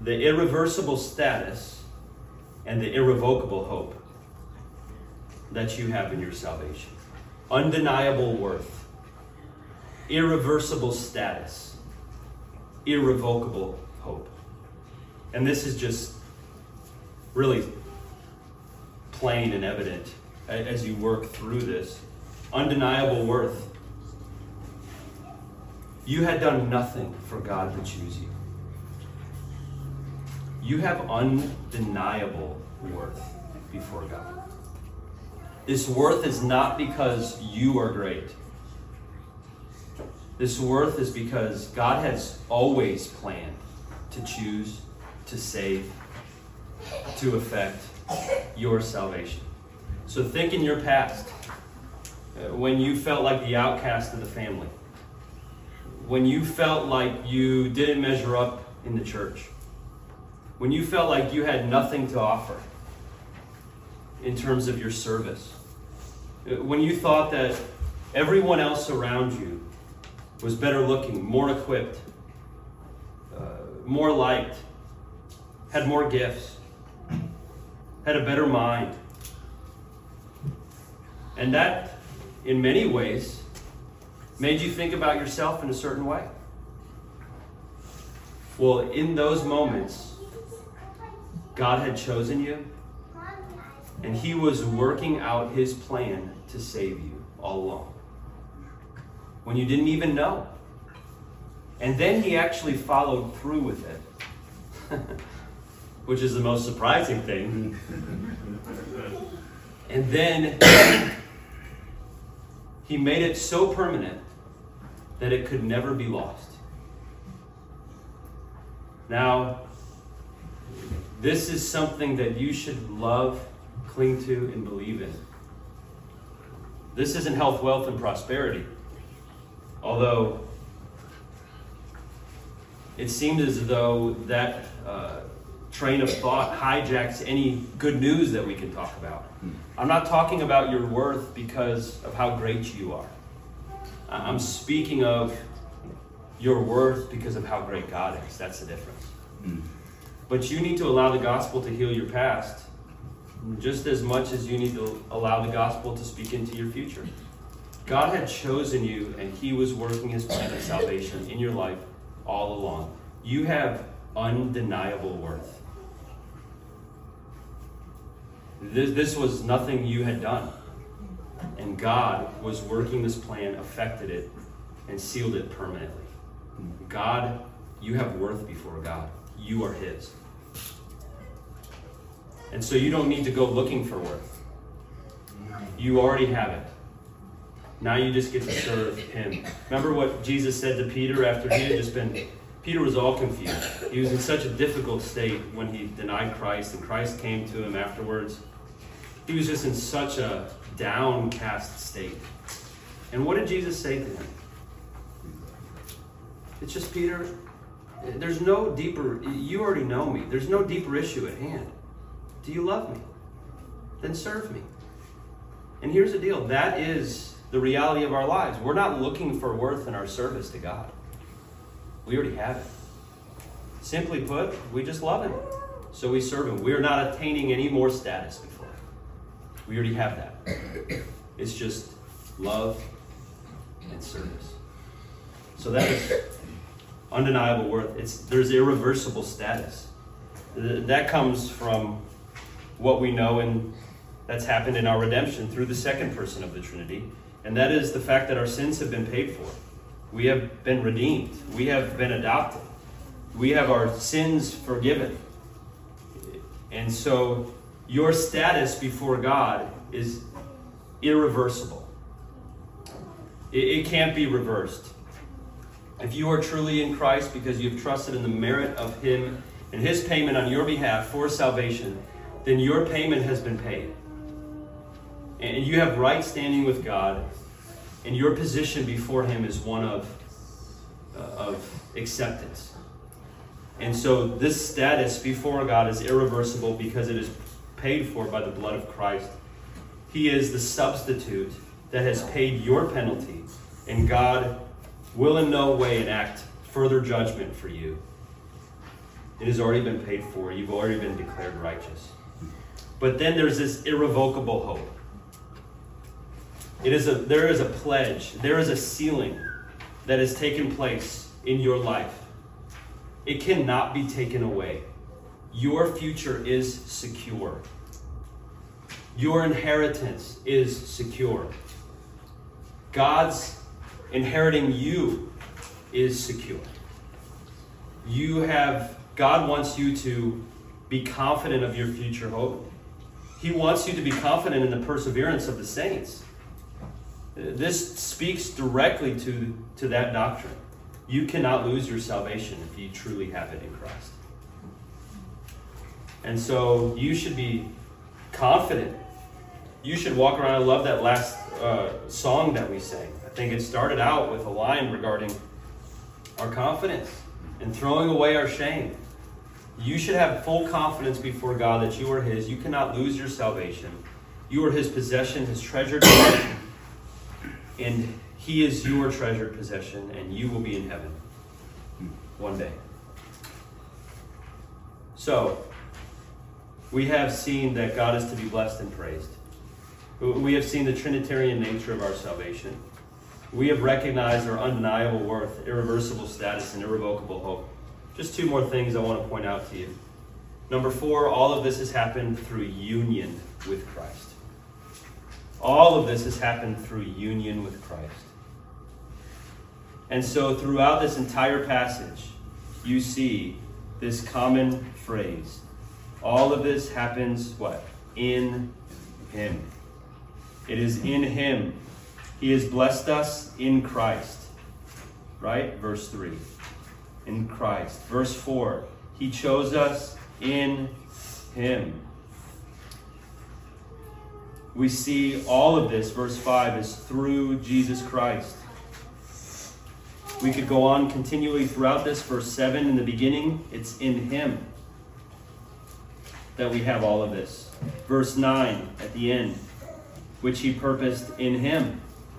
the irreversible status and the irrevocable hope that you have in your salvation. Undeniable worth, irreversible status, irrevocable hope. And this is just really plain and evident as you work through this. Undeniable worth. You had done nothing for God to choose you. You have undeniable worth before God. This worth is not because you are great. This worth is because God has always planned to choose, to save, to effect your salvation. So think in your past, uh, when you felt like the outcast of the family, when you felt like you didn't measure up in the church, when you felt like you had nothing to offer in terms of your service, when you thought that everyone else around you was better looking, more equipped, uh, more liked, had more gifts, had a better mind. And that, in many ways, made you think about yourself in a certain way. Well, in those moments, God had chosen you, and He was working out His plan to save you all along, when you didn't even know. And then He actually followed through with it, which is the most surprising thing. And then He made it so permanent that it could never be lost. Now, this is something that you should love, cling to, and believe in. This isn't health, wealth, and prosperity. Although it seemed as though that uh, train of thought hijacks any good news that we can talk about. I'm not talking about your worth because of how great you are. I'm speaking of your worth because of how great God is. That's the difference. Mm. But you need to allow the gospel to heal your past just as much as you need to allow the gospel to speak into your future. God had chosen you, and He was working His plan of salvation in your life all along. You have undeniable worth. This, this was nothing you had done. And God was working this plan, affected it, and sealed it permanently. God, you have worth before God. You are His. And so you don't need to go looking for worth. You already have it. Now you just get to serve Him. Remember what Jesus said to Peter after he had just been... Peter was all confused. He was in such a difficult state when he denied Christ, and Christ came to him afterwards. He was just in such a downcast state. And what did Jesus say to him? It's just, Peter, there's no deeper, you already know me. There's no deeper issue at hand. Do you love me? Then serve me. And here's the deal. That is the reality of our lives. We're not looking for worth in our service to God. We already have it. Simply put, we just love Him. So we serve Him. We are not attaining any more status before Him. We already have that. It's just love and service. So that is undeniable worth. It's, there's irreversible status. That comes from what we know, and that's happened in our redemption through the second person of the Trinity. And that is the fact that our sins have been paid for. We have been redeemed. We have been adopted. We have our sins forgiven. And so your status before God is irreversible. It, it can't be reversed. If you are truly in Christ because you've trusted in the merit of Him and His payment on your behalf for salvation, then your payment has been paid. And you have right standing with God, and your position before Him is one of, uh, of acceptance. And so this status before God is irreversible because it is paid for by the blood of Christ. He is the substitute that has paid your penalty, and God will in no way enact further judgment for you. It has already been paid for. You've already been declared righteous. But then there's this irrevocable hope. It is a, there is a pledge. There is a sealing that has taken place in your life. It cannot be taken away. Your future is secure. Your inheritance is secure. God's inheriting you is secure. You have, God wants you to be confident of your future hope. He wants you to be confident in the perseverance of the saints. This speaks directly to, to that doctrine. You cannot lose your salvation if you truly have it in Christ. And so you should be confident. You should walk around. I love that last uh, song that we sang. I think it started out with a line regarding our confidence and throwing away our shame. You should have full confidence before God that you are His. You cannot lose your salvation. You are His possession, His treasured possession. And He is your treasured possession, and you will be in heaven one day. So, we have seen that God is to be blessed and praised. We have seen the Trinitarian nature of our salvation. We have recognized our undeniable worth, irreversible status, and irrevocable hope. Just two more things I want to point out to you. Number four, all of this has happened through union with Christ. All of this has happened through union with Christ. And so throughout this entire passage, you see this common phrase. All of this happens, what? In Him. It is in Him. He has blessed us in Christ. Right? Verse three. In Christ. Verse four. He chose us in Him. We see all of this, verse five, is through Jesus Christ. We could go on continually throughout this. Verse seven, in the beginning, it's in Him that we have all of this. Verse nine, at the end, which He purposed in Him.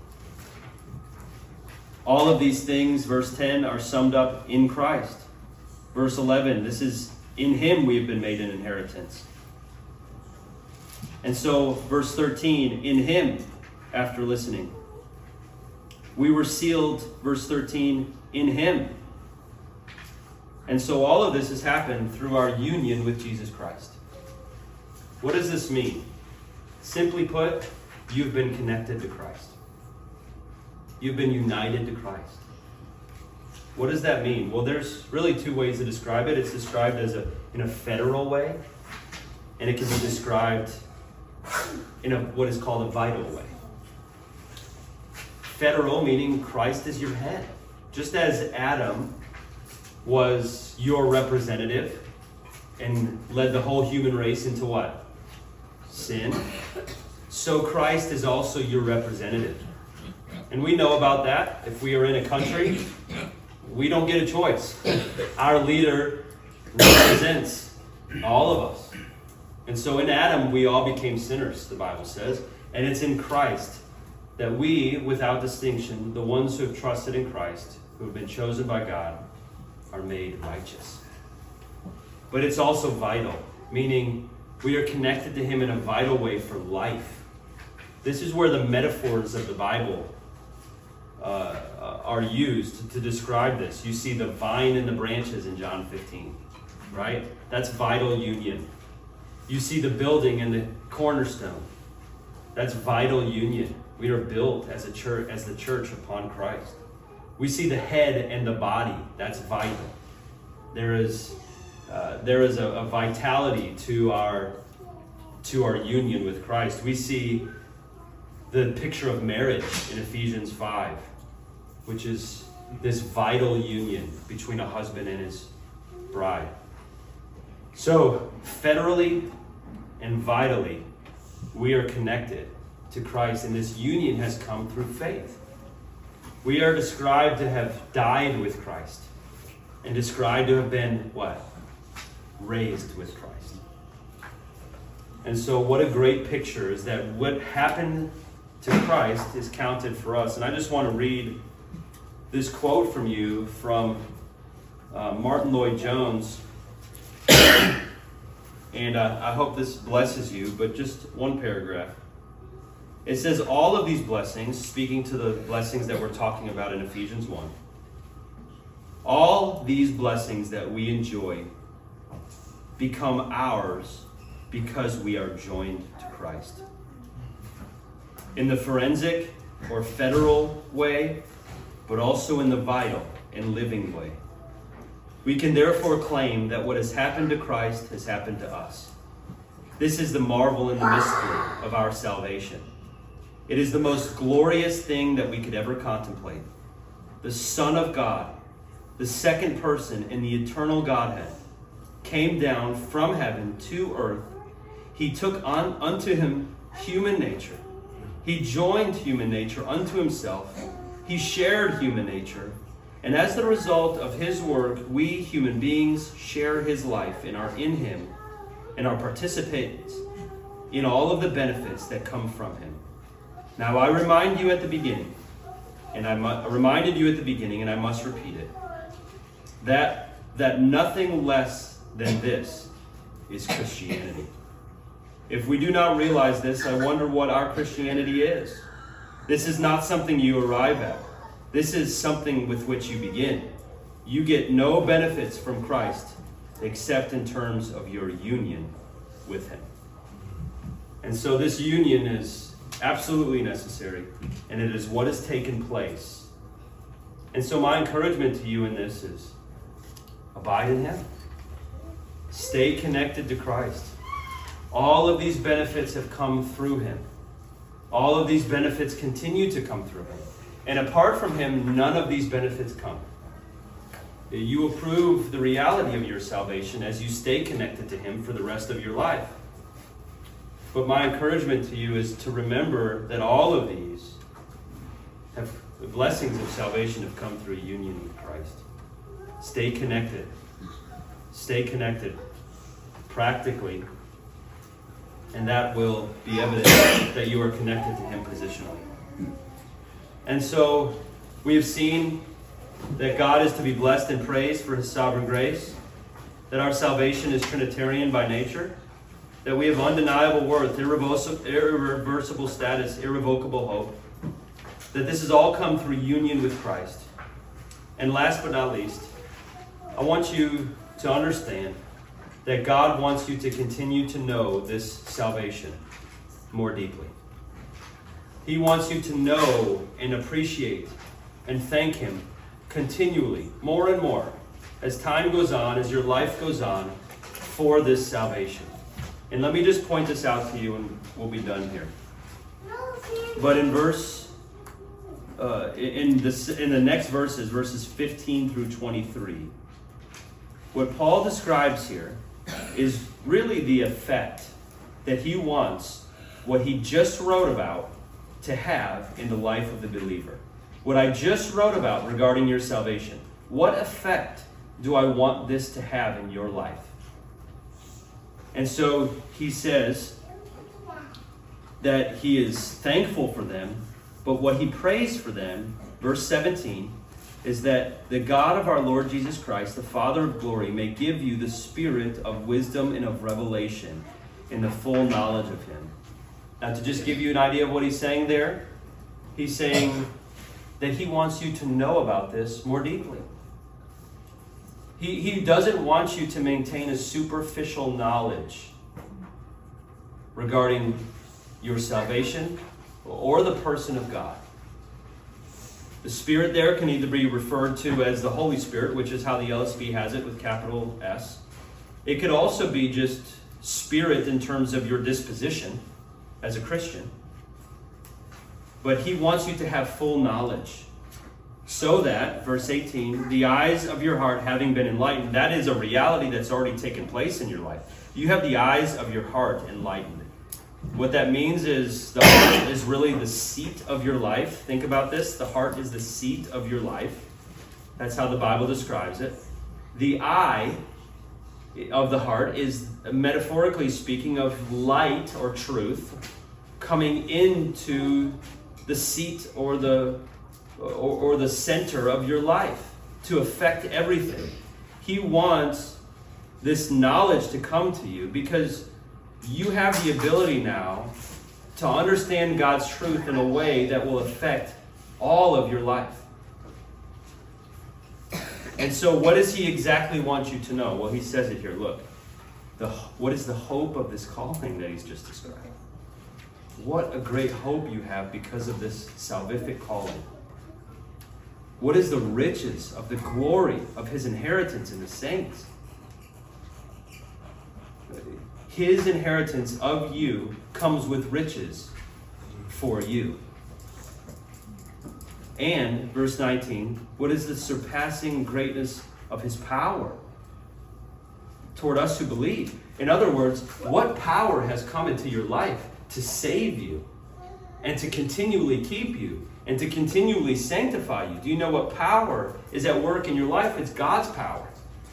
All of these things, verse ten, are summed up in Christ. Verse eleven, this is in Him we have been made an inheritance. And so, verse thirteen, in Him, after listening. We were sealed, verse thirteen, in Him. And so all of this has happened through our union with Jesus Christ. What does this mean? Simply put, you've been connected to Christ. You've been united to Christ. What does that mean? Well, there's really two ways to describe it. It's described as a in a federal way, and it can be described in a what is called a vital way. Federal meaning Christ is your head. Just as Adam was your representative and led the whole human race into what? Sin. So Christ is also your representative. And we know about that. If we are in a country, we don't get a choice. Our leader represents all of us. And so in Adam, we all became sinners, the Bible says. And it's in Christ that we, without distinction, the ones who have trusted in Christ, who have been chosen by God, are made righteous. But it's also vital, meaning we are connected to Him in a vital way for life. This is where the metaphors of the Bible uh, are used to describe this. You see the vine and the branches in John fifteen, right? That's vital union. You see the building and the cornerstone. That's vital union. We are built as a church, as the church upon Christ. We see the head and the body. That's vital. There is, uh, there is a, a vitality to our, to our union with Christ. We see the picture of marriage in Ephesians five, which is this vital union between a husband and his bride. So, federally and vitally, we are connected to Christ, and this union has come through faith. We are described to have died with Christ, and described to have been, what? Raised with Christ. And so what a great picture is that what happened to Christ is counted for us. And I just want to read this quote from you from uh, Martin Lloyd-Jones And uh, I hope this blesses you, but just one paragraph. It says, all of these blessings, speaking to the blessings that we're talking about in Ephesians one, all these blessings that we enjoy become ours because we are joined to Christ. In the forensic or federal way, but also in the vital and living way. We can therefore claim that what has happened to Christ has happened to us. This is the marvel and the mystery of our salvation. It is the most glorious thing that we could ever contemplate. The Son of God, the second person in the eternal Godhead, came down from heaven to earth. He took on unto him human nature. He joined human nature unto himself. He shared human nature. And as the result of his work, we human beings share his life and are in him and are participants in all of the benefits that come from him. Now I remind you at the beginning, and I mu- reminded you at the beginning, and I must repeat it, that, that nothing less than this is Christianity. If we do not realize this, I wonder what our Christianity is. This is not something you arrive at. This is something with which you begin. You get no benefits from Christ except in terms of your union with him. And so this union is absolutely necessary, and it is what has taken place. And so my encouragement to you in this is abide in him. Stay connected to Christ. All of these benefits have come through him. All of these benefits continue to come through him. And apart from him, none of these benefits come. You will prove the reality of your salvation as you stay connected to him for the rest of your life. But my encouragement to you is to remember that all of these have, the blessings of salvation have come through union with Christ. Stay connected. Stay connected practically. And that will be evidence that you are connected to him positionally. And so we have seen that God is to be blessed and praised for his sovereign grace, that our salvation is Trinitarian by nature, that we have undeniable worth, irreversible, irreversible status, irrevocable hope, that this has all come through union with Christ. And last but not least, I want you to understand that God wants you to continue to know this salvation more deeply. He wants you to know and appreciate and thank him continually, more and more, as time goes on, as your life goes on, for this salvation. And let me just point this out to you and we'll be done here. But in verse, uh, in, this, in the next verses, verses fifteen through twenty-three, what Paul describes here is really the effect that he wants what he just wrote about to have in the life of the believer. What I just wrote about regarding your salvation, what effect do I want this to have in your life? And so he says that he is thankful for them, but what he prays for them, verse seventeen, is that the God of our Lord Jesus Christ, the Father of glory, may give you the spirit of wisdom and of revelation in the full knowledge of him. Now, to just give you an idea of what he's saying there, he's saying that he wants you to know about this more deeply. He, he doesn't want you to maintain a superficial knowledge regarding your salvation or the person of God. The Spirit there can either be referred to as the Holy Spirit, which is how the L S B has it with capital S. It could also be just spirit in terms of your disposition as a Christian. But he wants you to have full knowledge so that, verse eighteen, the eyes of your heart having been enlightened, that is a reality that's already taken place in your life. You have the eyes of your heart enlightened. What that means is the heart is really the seat of your life. Think about this. The heart is the seat of your life. That's how the Bible describes it. The eye of the heart is, metaphorically speaking, of light or truth coming into the seat or the or, or the center of your life to affect everything. He wants this knowledge to come to you, because you have the ability now to understand God's truth in a way that will affect all of your life. And so what does he exactly want you to know? Well, he says it here. Look, the, what is the hope of this calling that he's just described? What a great hope you have because of this salvific calling. What is the riches of the glory of his inheritance in the saints? His inheritance of you comes with riches for you. And, verse nineteen, what is the surpassing greatness of his power toward us who believe? In other words, what power has come into your life to save you and to continually keep you and to continually sanctify you? Do you know what power is at work in your life? It's God's power.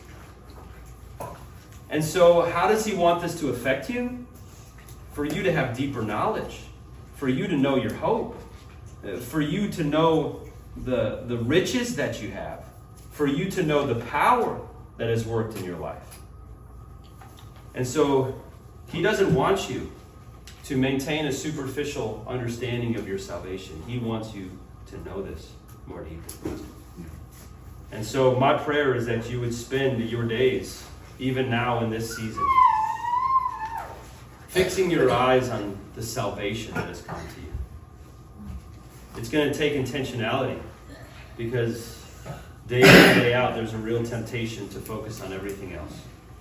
And so how does he want this to affect you? For you to have deeper knowledge, for you to know your hope, for you to know the, the riches that you have, for you to know the power that has worked in your life. And so he doesn't want you to maintain a superficial understanding of your salvation. He wants you to know this more deeply. And so my prayer is that you would spend your days, even now in this season, fixing your eyes on the salvation that has come to you. It's going to take intentionality, because day in and day out there's a real temptation to focus on everything else.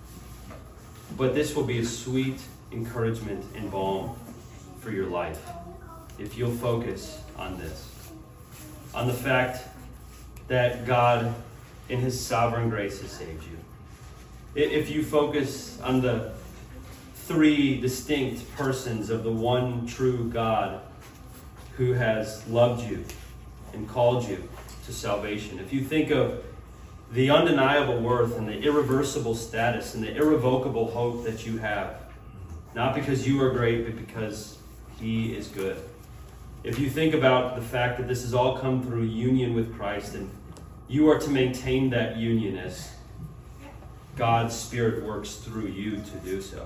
But this will be a sweet encouragement and balm for your life if you'll focus on this, on the fact that God in his sovereign grace has saved you. If you focus on the three distinct persons of the one true God who has loved you and called you to salvation. If you think of the undeniable worth and the irreversible status and the irrevocable hope that you have, not because you are great, but because he is good. If you think about the fact that this has all come through union with Christ, and you are to maintain that union as God's Spirit works through you to do so.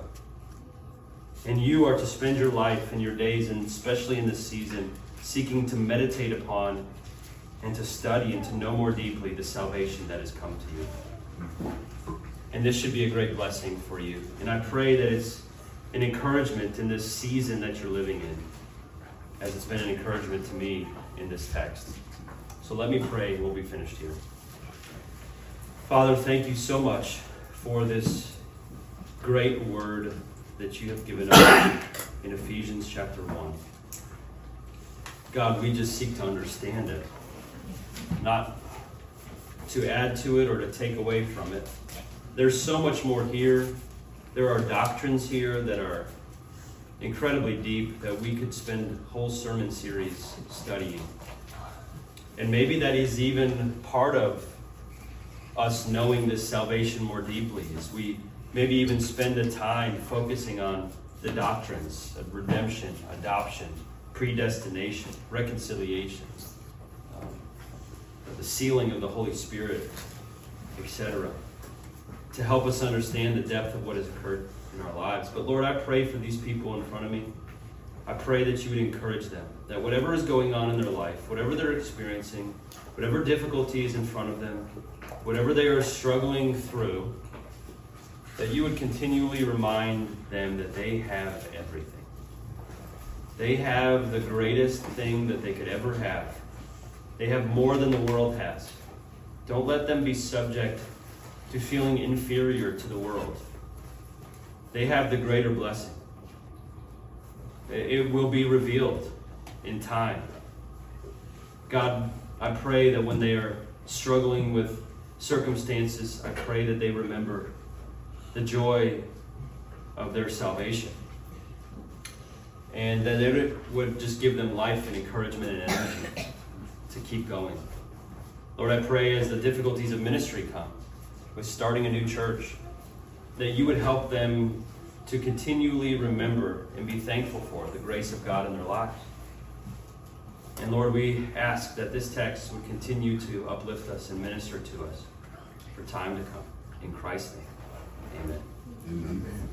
And you are to spend your life and your days, and especially in this season, seeking to meditate upon and to study and to know more deeply the salvation that has come to you. And this should be a great blessing for you. And I pray that it's an encouragement in this season that you're living in, as it's been an encouragement to me in this text. So let me pray and we'll be finished here. Father, thank you so much for this great word that you have given us in Ephesians chapter one. God, we just seek to understand it, not to add to it or to take away from it. There's so much more here. There are doctrines here that are incredibly deep that we could spend whole sermon series studying. And maybe that is even part of us knowing this salvation more deeply, as we maybe even spend the time focusing on the doctrines of redemption, adoption, predestination, reconciliation, um, the sealing of the Holy Spirit, et cetera, to help us understand the depth of what has occurred in our lives. But Lord, I pray for these people in front of me. I pray that you would encourage them, that whatever is going on in their life, whatever they're experiencing, whatever difficulty is in front of them, whatever they are struggling through, that you would continually remind them that they have everything. They have the greatest thing that they could ever have. They have more than the world has. Don't let them be subject to feeling inferior to the world. They have the greater blessing. It will be revealed in time. God, I pray that when they are struggling with circumstances, I pray that they remember the joy of their salvation, and that it would just give them life and encouragement and energy to keep going. Lord, I pray as the difficulties of ministry come, with starting a new church, that you would help them to continually remember and be thankful for the grace of God in their lives. And Lord, we ask that this text would continue to uplift us and minister to us for time to come. In Christ's name. Amen. Amen.